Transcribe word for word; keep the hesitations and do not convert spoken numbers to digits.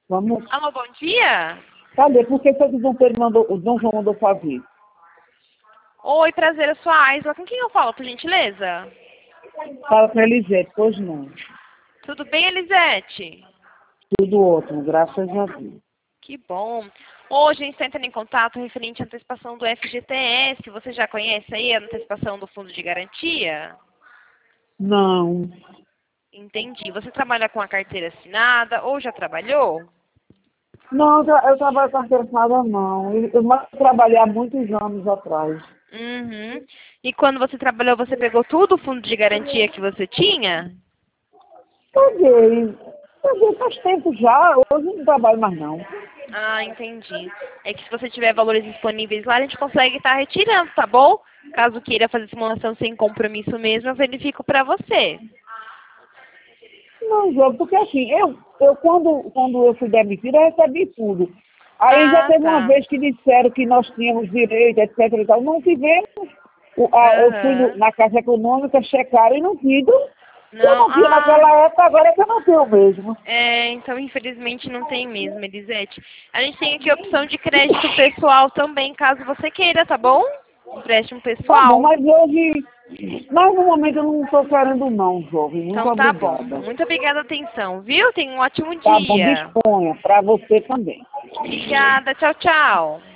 Vamos. Alô, bom dia? Cadê? Por que foi que o Dom Pedro mandou, o Dom João mandou fazer? Oi, prazer, eu sou a Aisla. Com quem eu falo, por gentileza? Fala com a Elisete, pois não. Tudo bem, Elisete? Tudo ótimo, graças a Deus. Que bom. Hoje a gente está entrando em contato referente à antecipação do F G T S. Você já conhece aí a antecipação do Fundo de Garantia? Não. Entendi. Você trabalha com a carteira assinada ou já trabalhou? Não, eu, tra eu trabalho com carteira assinada, não. Eu, eu mais trabalhei há muitos anos atrás. Uhum. E quando você trabalhou, você pegou tudo o fundo de garantia que você tinha? Peguei. Peguei faz tempo já, hoje eu não trabalho mais não. Ah, entendi. É que se você tiver valores disponíveis lá, a gente consegue estar retirando, tá bom? Caso queira fazer simulação sem compromisso mesmo, eu verifico pra você. Não, jogo, porque assim, eu, eu quando, quando eu fui demitida, eu recebi tudo. Aí já Ah, teve uma tá. vez que disseram que nós tínhamos direito, etc e tal. Não tivemos. O- a- eu fui no- Aham. na Caixa Econômica, checaram e não tido. Eu Não, não tinha ah, naquela época, agora é que eu não tenho mesmo. é, então infelizmente não tem mesmo, Elisete. A gente tem aqui a opção de crédito pessoal também, caso você queira, tá bom? Empréstimo Tá bom, pessoal. mas hoje, mas no momento eu não estou querendo não, jovem. Muito Então tá bom. obrigada. Muito obrigada pela atenção, viu? Tenha um ótimo Tá bom, dia. disponha. Para você também. Obrigada. Tchau, tchau.